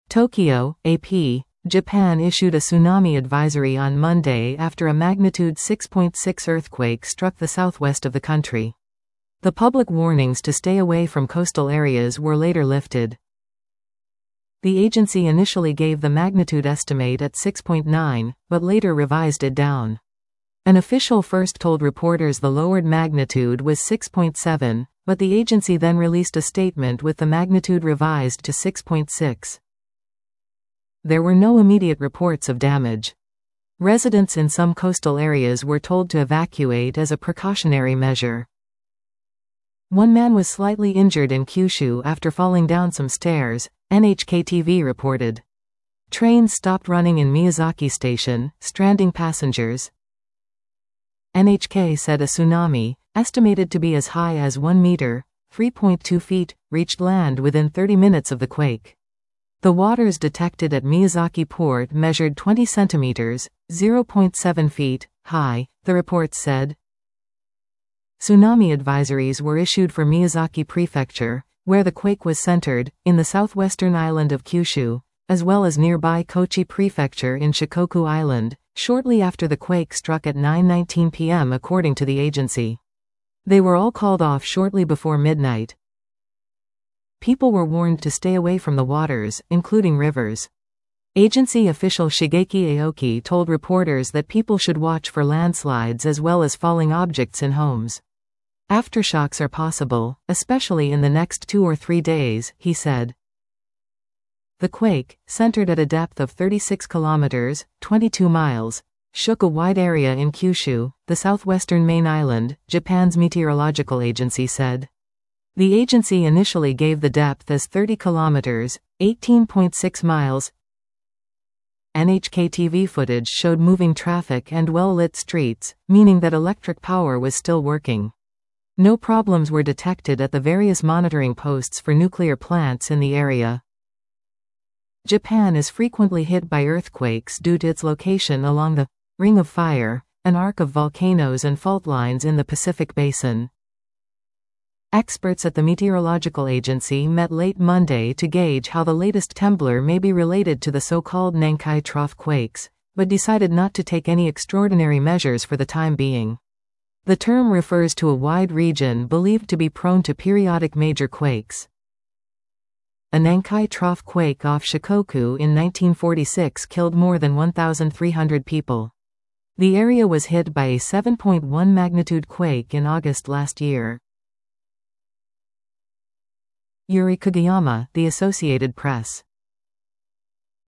Tokyo, AP, Japan issued a tsunami advisory on Monday after a magnitude 6.6 earthquake struck the southwest of the country. The public warnings to stay away from coastal areas were later lifted. The agency initially gave the magnitude estimate at 6.9, but later revised it down. An official first told reporters the lowered magnitude was 6.7, but the agency then released a statement with the magnitude revised to 6.6. There were no immediate reports of damage. Residents in some coastal areas were told to evacuate as a precautionary measure. One man was slightly injured in Kyushu after falling down some stairs, NHK-TV reported. Trains stopped running in Miyazaki Station, stranding passengers. NHK said a tsunami, estimated to be as high as 1 meter, 3.2 feet, reached land within 30 minutes of the quake. The waters detected at Miyazaki Port measured 20 centimeters, 0.7 feet, high, the report said. Tsunami advisories were issued for Miyazaki Prefecture, where the quake was centered, in the southwestern island of Kyushu, as well as nearby Kochi Prefecture in Shikoku Island, shortly after the quake struck at 9:19 p.m. according to the agency. They were all called off shortly before midnight. People were warned to stay away from the waters, including rivers. Agency official Shigeki Aoki told reporters that people should watch for landslides as well as falling objects in homes. Aftershocks are possible, especially in the next 2 or 3 days, he said. The quake, centered at a depth of 36 kilometers, 22 miles, shook a wide area in Kyushu, the southwestern main island, Japan's meteorological agency said. The agency initially gave the depth as 30 kilometers, 18.6 miles. NHK TV footage showed moving traffic and well-lit streets, meaning that electric power was still working. No problems were detected at the various monitoring posts for nuclear plants in the area. Japan is frequently hit by earthquakes due to its location along the Ring of Fire, an arc of volcanoes and fault lines in the Pacific Basin. Experts at the meteorological agency met late Monday to gauge how the latest temblor may be related to the so-called Nankai Trough quakes, but decided not to take any extraordinary measures for the time being. The term refers to a wide region believed to be prone to periodic major quakes. A Nankai Trough quake off Shikoku in 1946 killed more than 1,300 people. The area was hit by a 7.1 magnitude quake in August last year. Yuri Kageyama, The Associated Press.